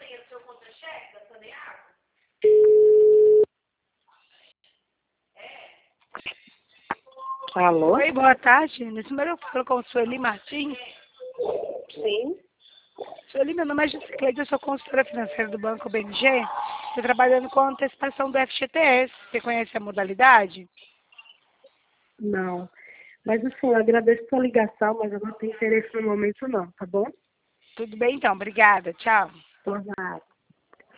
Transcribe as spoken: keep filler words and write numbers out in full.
Alô? Oi, boa tarde. Nesse número eu falo com o Sueli Martins. Sim. Sueli, meu nome é Juscleide, eu sou consultora financeira do Banco B M G. Estou trabalhando com a antecipação do F G T S. Você conhece a modalidade? Não. Mas assim, eu agradeço a sua ligação, mas eu não tenho interesse no momento não, tá bom? Tudo bem então, obrigada. Tchau. Por nada.